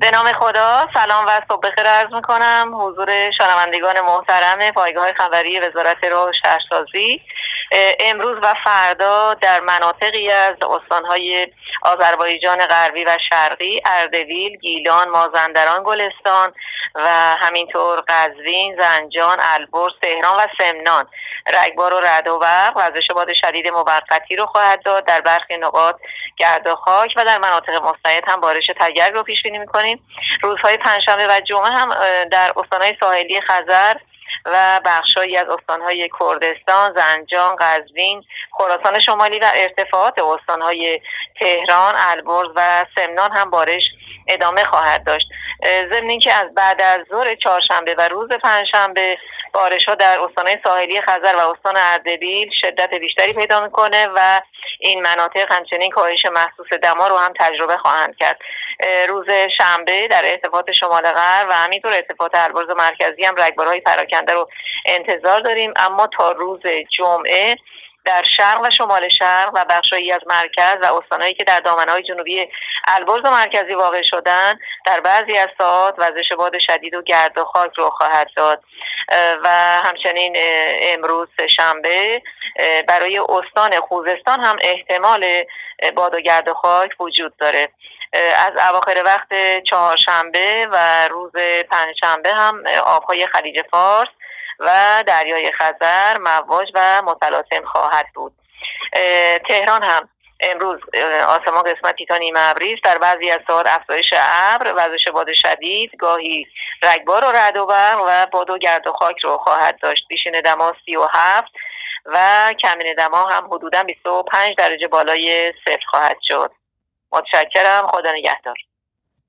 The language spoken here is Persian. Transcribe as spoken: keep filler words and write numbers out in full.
به نام خدا، سلام و صبح بخیر عرض میکنم حضور شنوندگان محترم پایگاه خبری وزارت راه و شهرسازی. امروز و فردا در مناطقی از استانهای آذربایجان غربی و شرقی، اردبیل، گیلان، مازندران، گلستان و همینطور قزوین، زنجان، البرز، تهران و سمنان رگبار و رعد و برق، وزش باد شدید موقتی رو خواهد داد. در برخی نقاط گرد و خاک و در مناطق مستعد هم بارش تگرگ رو پیش بینی می‌کنیم. روزهای پنجشنبه و جمعه هم در استانهای ساحلی خزر و بخشایی از استانهای کردستان، زنجان، قزوین، خراسان شمالی و ارتفاعات استانهای تهران، البرز و سمنان هم بارش ادامه خواهد داشت. ضمن اینکه از بعد از ظهر چهارشنبه و روز پنجشنبه بارش‌ها در استانهای ساحلی خزر و استان اردبیل شدت بیشتری پیدا میکنه و این مناطق همچنین کاهش محسوس دما رو هم تجربه خواهند کرد. روز شنبه در ارتفاعات شمال غرب و همینطور ارتفاعات البرز مرکزی هم رگبارهای پراکنده رو انتظار داریم، اما تا روز جمعه در شرق و شمال شرق و بخشایی از مرکز و استانهایی که در دامنه‌های جنوبی البرز مرکزی واقع شدن در بعضی از ساعات وزش باد شدید و گرد و خاک رو خواهد داد و همچنین امروز شنبه برای استان خوزستان هم احتمال باد و گرد و خاک وجود داره. از اواخر وقت چهارشنبه و روز پنجشنبه هم آبهای خلیج فارس و دریای خزر مواج و متلاطم خواهد بود. تهران هم امروز آسمان قسمتی تا نیمه ابری است، در بعضی از ساعات افزایش ابر، وزش باد شدید، گاهی رگبار و رعد و برق و باد و گرد و خاک رو خواهد داشت. بیشین دما سی و هفت و کمین دما هم حدوداً بیست و پنج درجه بالای صفر خواهد شد. متشکرم. خدا نگهدار.